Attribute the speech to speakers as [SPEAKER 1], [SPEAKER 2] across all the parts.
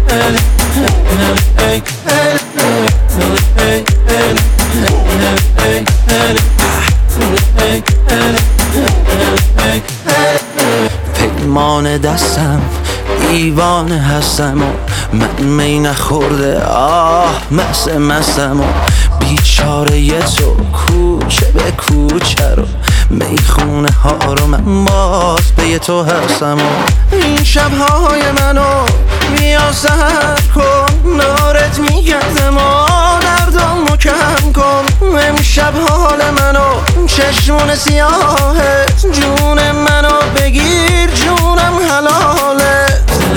[SPEAKER 1] پیمان دستم دیوانه هستم و من می نخورده مستم و بیچاره تو کوچه به کوچه رو میخونه ها رو من باز به تو هستم و این شبهای منو بیا سهر کن نارت میگردم و دردامو کم کن امشب حال منو چشمون سیاهت جون منو بگیر جونم حلاله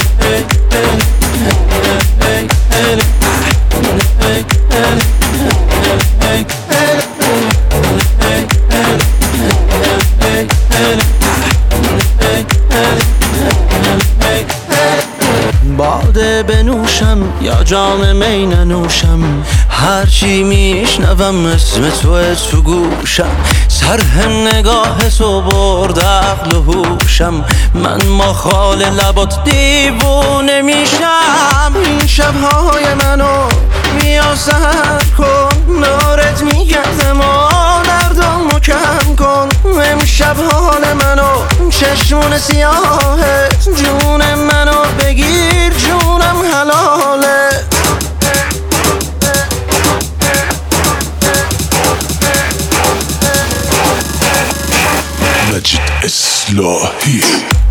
[SPEAKER 1] باده بنوشم یا جام می ننوشم هرچی میشنوم اسم تو گوشم سرهم نگاه تو برد عقل و هوشم من مخال لبات دیوونه میشم این شبهای منو بیا سهر کن نارت میگردم و دردامو کم کن امشب حال منو چشمون سیاهت جون منو بگیر جونم حلاله
[SPEAKER 2] مجید اصلاحی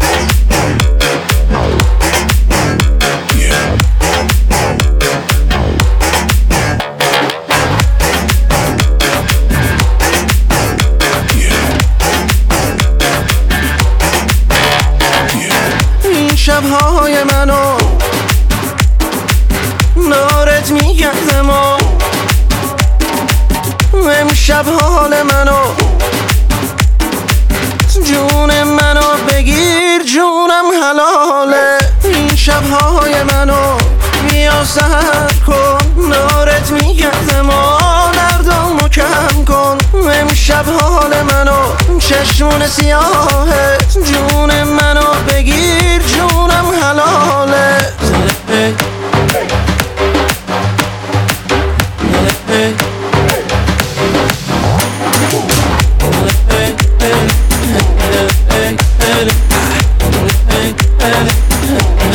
[SPEAKER 1] این شبهای منو نارت میگردم و امشب حال منو جون منو بگیر جونم حلاله این شبهای منو بیا سهر کن نارت میگردم و دردامو کم کن امشب حال منو چشمون سیاهت جون منو بگیر جونم حلاله